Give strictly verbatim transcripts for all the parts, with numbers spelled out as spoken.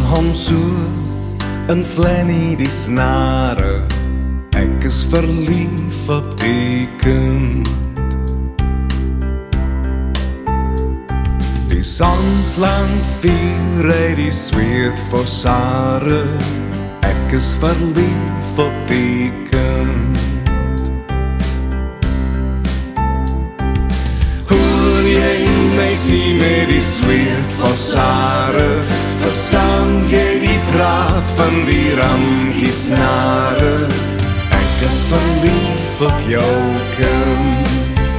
hom so in Flanny die snare. Ek is verlief op die kind. Die Sansland vier uit die zweet vir Sare. Ek is verlief op die kind. Hoor jy meisie met die zweet vir Sare? Verstaan jy die praat van die ramgiesnare? Ek is verlief op jou kind.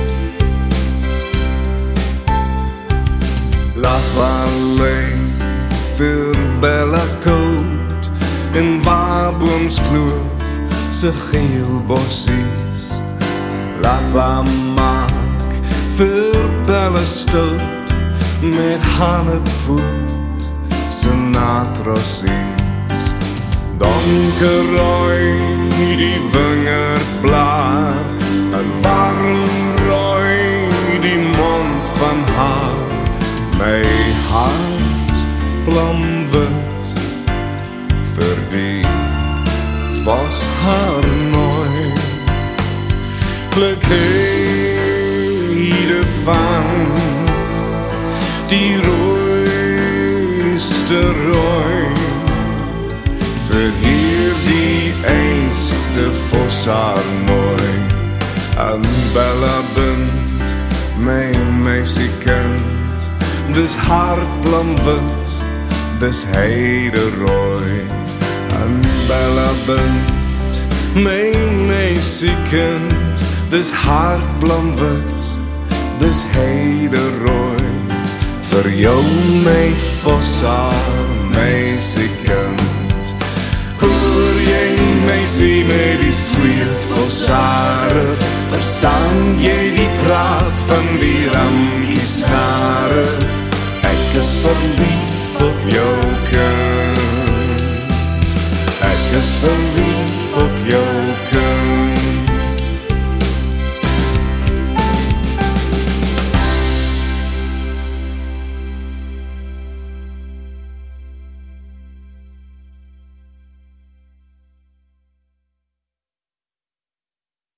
Laat alleen vir Bella koud in Waboomskloof se geel bossies. Laat waar maak vir Bella stout met Hanepoort se natrossies. Donkerrooi die wingerdblaar en warm rooi die mond van haar. My hart blomwit vir die was haar mooi. Plukkeide van die rooiste rooi vir hier die einste vos haar mooi. En Bella bind my meisiekind. Dis hart blomwit, dis heide rooi. En Bella bind my meisiekind. Dis hart blomwit, dis heide rooi. Vir jou my vossa meisiekind. Hoor jy meisie met die sweet vossare? Verstaan jy die praat van die ram?